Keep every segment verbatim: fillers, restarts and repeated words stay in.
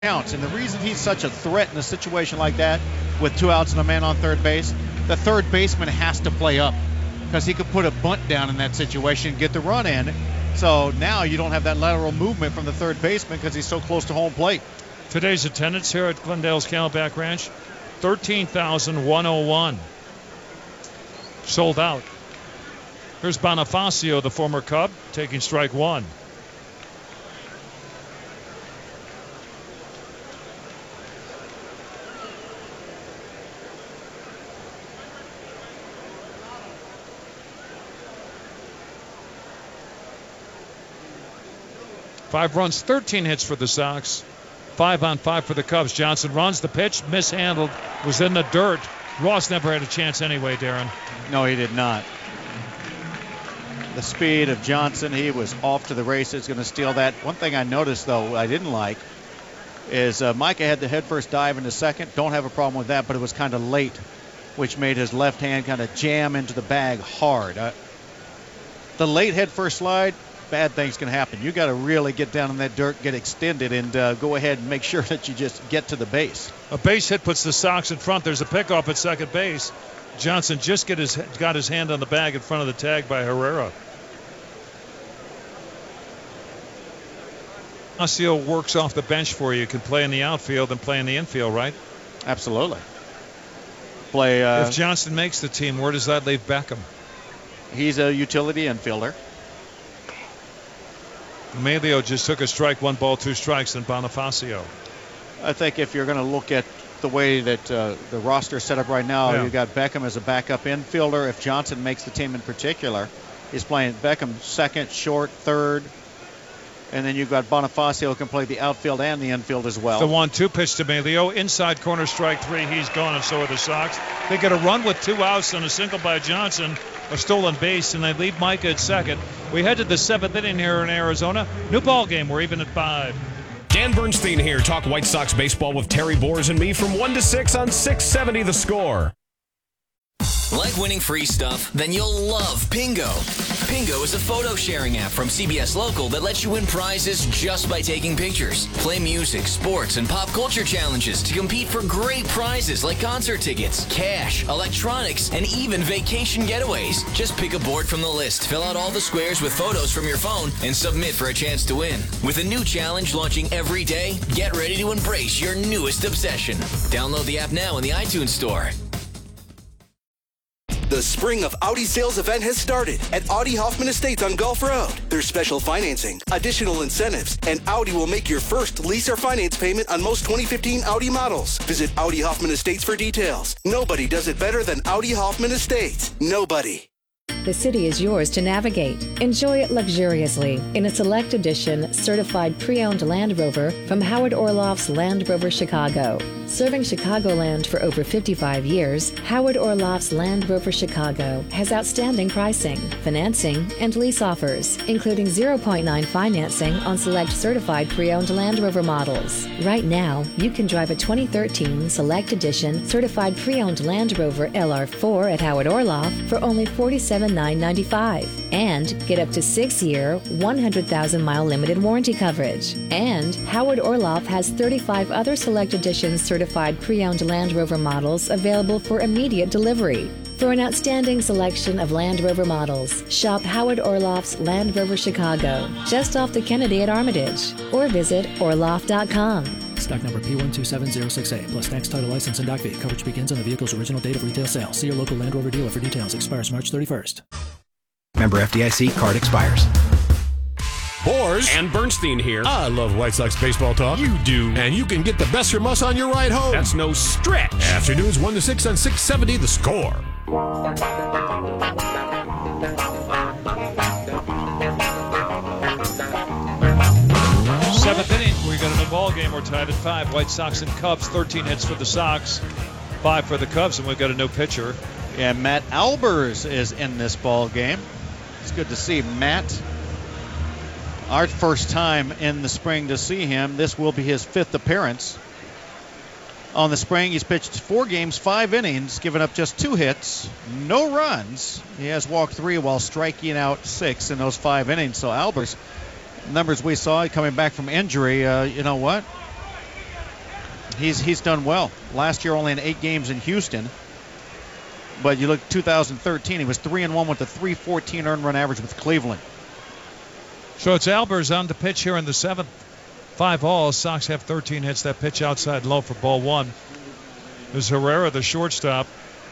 counts. And the reason he's such a threat in a situation like that with two outs and a man on third base, the third baseman has to play up because he could put a bunt down in that situation and get the run in. So now you don't have that lateral movement from the third baseman because he's so close to home plate. Today's attendance here at Glendale's Camelback Ranch, thirteen thousand one hundred one. Sold out. Here's Bonifacio, the former Cub, taking strike one. Five runs, thirteen hits for the Sox. Five on five for the Cubs. Johnson runs the pitch, mishandled, was in the dirt. Ross never had a chance anyway, Darren. No, he did not. The speed of Johnson, he was off to the races, going to steal that. One thing I noticed, though, I didn't like, is uh, Micah had the headfirst dive in the second. Don't have a problem with that, but it was kind of late, which made his left hand kind of jam into the bag hard. Uh, the late headfirst slide, bad things can happen. You got to really get down in that dirt, get extended, and uh, go ahead and make sure that you just get to the base. A base hit puts the Sox in front. There's a pickoff at second base. Johnson just get his got his hand on the bag in front of the tag by Herrera. Bonifacio works off the bench for you. You can play in the outfield and play in the infield, right? Absolutely. Play. Uh, if Johnson makes the team, where does that leave Beckham? He's a utility infielder. Emilio just took a strike, one ball, two strikes, and Bonifacio. I think if you're going to look at the way that uh, the roster is set up right now, yeah. You've got Beckham as a backup infielder. If Johnson makes the team in particular, he's playing Beckham second, short, third. And then you've got Bonifacio who can play the outfield and the infield as well. The one two pitch to Emilio. Inside corner, strike three. He's gone, and so are the Sox. They get a run with two outs and a single by Johnson, a stolen base, and they leave Micah at second. We head to the seventh inning here in Arizona. New ball game. We're even at five. Dan Bernstein here. Talk White Sox baseball with Terry Boers and me from one to six on six seventy The Score. Like winning free stuff? Then you'll love Pingo. Pingo is a photo sharing app from C B S Local that lets you win prizes just by taking pictures. Play music, sports, and pop culture challenges to compete for great prizes like concert tickets, cash, electronics, and even vacation getaways. Just pick a board from the list, fill out all the squares with photos from your phone, and submit for a chance to win. With a new challenge launching every day, get ready to embrace your newest obsession. Download the app now in the iTunes Store. The Spring of Audi sales event has started at Audi Hoffman Estates on Gulf Road. There's special financing, additional incentives, and Audi will make your first lease or finance payment on most twenty fifteen Audi models. Visit Audi Hoffman Estates for details. Nobody does it better than Audi Hoffman Estates. Nobody. The city is yours to navigate. Enjoy it luxuriously in a select edition certified pre-owned Land Rover from Howard Orloff's Land Rover Chicago. Serving Chicagoland for over fifty-five years, Howard Orloff's Land Rover Chicago has outstanding pricing, financing, and lease offers, including zero point nine financing on select certified pre-owned Land Rover models. Right now, you can drive a twenty thirteen Select Edition certified pre-owned Land Rover L R four at Howard Orloff for only forty-seven thousand nine hundred ninety-five dollars and get up to six-year, one hundred thousand mile limited warranty coverage. And Howard Orloff has thirty-five other Select Editions certified pre-owned Land Rover models available for immediate delivery. For an outstanding selection of Land Rover models, shop Howard Orloff's Land Rover Chicago, just off the Kennedy at Armitage, or visit orloff dot com. Stock number P one two seven zero six eight plus tax, title, license, and doc fee. Coverage begins on the vehicle's original date of retail sale. See your local Land Rover dealer for details. Expires March thirty-first. Member F D I C. Card expires. Boers and Bernstein here. I love White Sox baseball talk. You do. And you can get the best from us on your ride home. That's no stretch. Afternoons one to six on six seventy The Score. Seventh inning, we got a new ball game. We're tied at five. White Sox and Cubs. thirteen hits for the Sox, five for the Cubs, and we've got a new pitcher. Yeah, Matt Albers is in this ball game. It's good to see Matt. Our first time in the spring to see him. This will be his fifth appearance. On the spring, he's pitched four games, five innings, given up just two hits, no runs. He has walked three while striking out six in those five innings. So Albers, numbers we saw coming back from injury, uh, you know what? he's he's done well. Last year only in eight games in Houston. But you look two thousand thirteen, he was three and one with a three fourteen earned run average with Cleveland. So it's Albers on the pitch here in the seventh. Five all. Sox have thirteen hits. That pitch outside low for ball one. There's Herrera, the shortstop.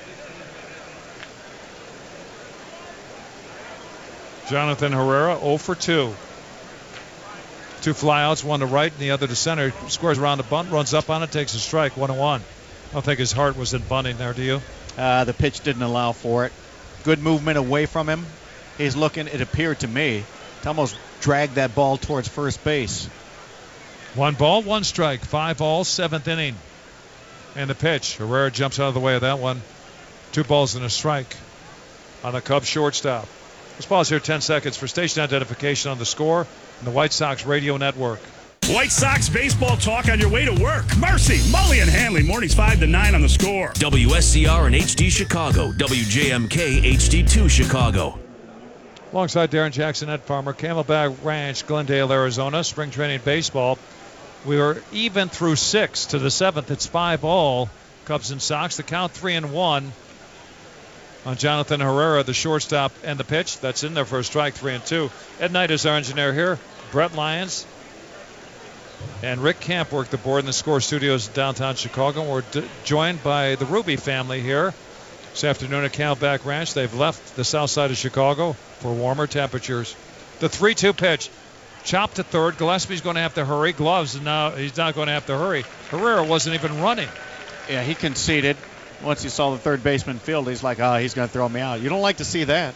Jonathan Herrera, oh for two. Two flyouts, one to right and the other to center. Scores around the bunt, runs up on it, takes a strike, one and one. I don't think his heart was in bunting there, do you? Uh, the pitch didn't allow for it. Good movement away from him. He's looking, it appeared to me, to almost drag that ball towards first base. One ball, one strike. Five all, seventh inning. And the pitch. Herrera jumps out of the way of that one. Two balls and a strike on the Cubs shortstop. Let's pause here ten seconds for station identification on the Score and the White Sox Radio Network. White Sox baseball talk on your way to work. Mercy, Mully, and Hanley. Mornings five to nine on the Score. W S C R and H D Chicago. W J M K H D two Chicago. Alongside Darren Jackson, Ed Farmer, Camelback Ranch, Glendale, Arizona. Spring training baseball. We are even through six to the seventh. It's five all. Cubs and Sox. The count three and one on Jonathan Herrera, the shortstop, and the pitch. That's in there for a strike, three and two. Ed Knight is our engineer here. Brett Lyons and Rick Camp work the board in the Score Studios in downtown Chicago. We're d- joined by the Ruby family here this afternoon at Camelback Ranch. They've left the south side of Chicago for warmer temperatures. The three two pitch. Chop to third. Gillespie's going to have to hurry. Gloves, and now he's not going to have to hurry. Herrera wasn't even running. Yeah, he conceded. Once he saw the third baseman field, he's like, oh, he's going to throw me out. You don't like to see that.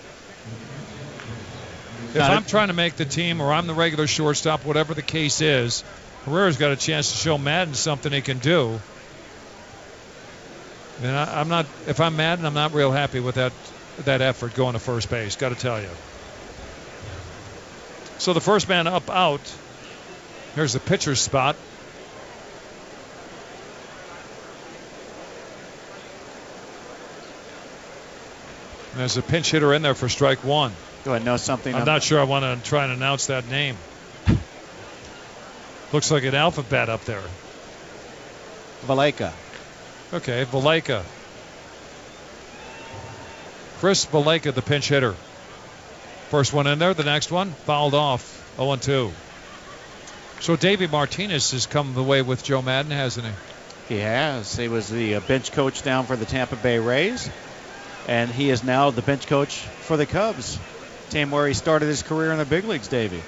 If not I'm a- trying to make the team or I'm the regular shortstop, whatever the case is, Herrera's got a chance to show Madden something he can do. And I, I'm not, if I'm Madden, I'm not real happy with that that effort going to first base, got to tell you. So the first man up out. Here's the pitcher's spot. And there's a pinch hitter in there for strike one. Do I know something? I'm not sure I want to try and announce that name. Looks like an alphabet up there. Valaika. Okay, Valaika. Chris Valaika, the pinch hitter. First one in there, the next one fouled off, oh and two. So Davey Martinez has come away with Joe Madden, hasn't he? He has. He was the uh, bench coach down for the Tampa Bay Rays, and he is now the bench coach for the Cubs, team where he started his career in the big leagues, Davey.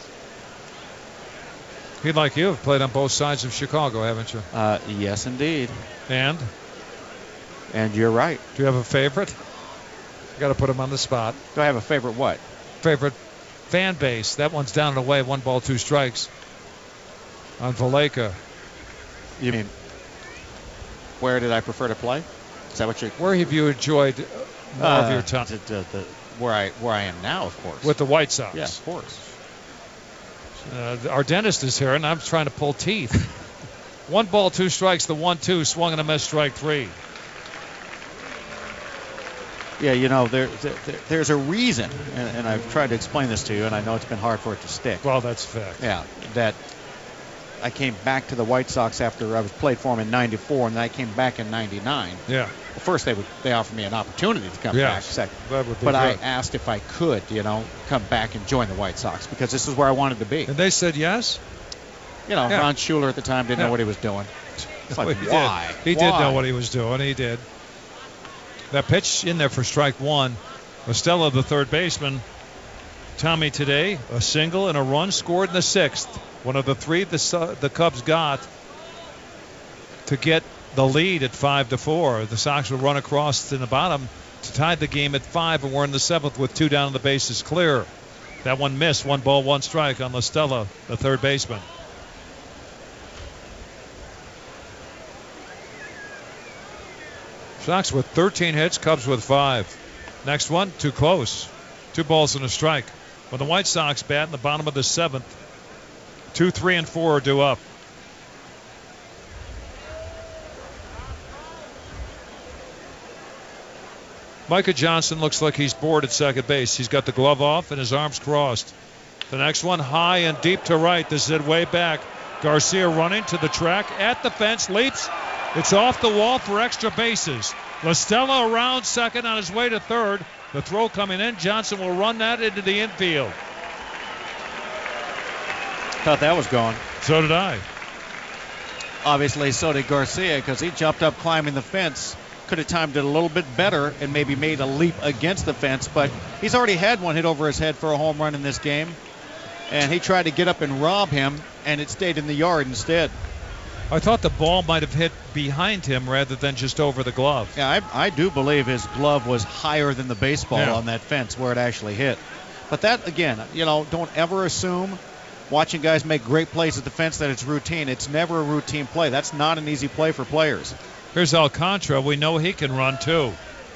He, like you, have played on both sides of Chicago, haven't you? Uh, yes, indeed. And? And you're right. Do you have a favorite? You got to put him on the spot. Do I have a favorite what? Favorite fan base. That one's down and away. One ball, two strikes on Valaika. You mean, where did I prefer to play? Is that what you're... Where have you enjoyed more uh, of your time? The, the, the, where I where I am now, of course. With the White Sox. Yeah, of course. Uh, our dentist is here, and I'm trying to pull teeth. One ball, two strikes. The one two swung and a miss, strike three. Yeah, you know, there, there there's a reason, and, and I've tried to explain this to you, and I know it's been hard for it to stick. Well, that's a fact. Yeah, that I came back to the White Sox after I was played for them in ninety-four, and then I came back in ninety-nine. Yeah. Well, first they would they offered me an opportunity to come yes, back. Second, that would be but good. I asked if I could, you know, come back and join the White Sox because this is where I wanted to be. And they said yes. You know, yeah. Ron Schuler at the time didn't yeah. know what he was doing. It's like, he why? Did. He why? did know what he was doing. He did. That pitch in there for strike one. Estella, the third baseman. Tommy today, a single and a run scored in the sixth. One of the three the, the Cubs got to get the lead at five to four. The Sox will run across in the bottom to tie the game at five, and we're in the seventh with two down and the bases clear. That one missed. One ball, one strike on Estella, the third baseman. Sox with thirteen hits, Cubs with five. Next one, too close. Two balls and a strike. When the White Sox bat in the bottom of the seventh, two, three, and four are due up. Micah Johnson looks like he's bored at second base. He's got the glove off and his arms crossed. The next one, high and deep to right. This is it way back. Garcia running to the track, at the fence, leaps. It's off the wall for extra bases. LaStella around second on his way to third. The throw coming in. Johnson will run that into the infield. Thought that was gone. So did I. Obviously, so did Garcia, because he jumped up climbing the fence. Could have timed it a little bit better and maybe made a leap against the fence, but he's already had one hit over his head for a home run in this game. And he tried to get up and rob him, and it stayed in the yard instead. I thought the ball might have hit behind him rather than just over the glove. Yeah, I, I do believe his glove was higher than the baseball yeah. on that fence where it actually hit. But that, again, you know, don't ever assume watching guys make great plays at the fence that it's routine. It's never a routine play. That's not an easy play for players. Here's Alcantara. We know he can run, too.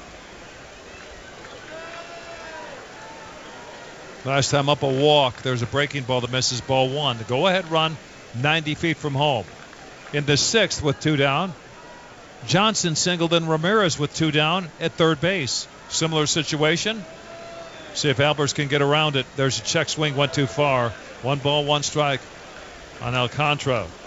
Last time up a walk, there's a breaking ball that misses ball one. The go-ahead run, ninety feet from home. In the sixth with two down, Johnson singled in Ramirez with two down at third base. Similar situation. See if Albers can get around it. There's a check swing, went too far. One ball, one strike on Alcantara.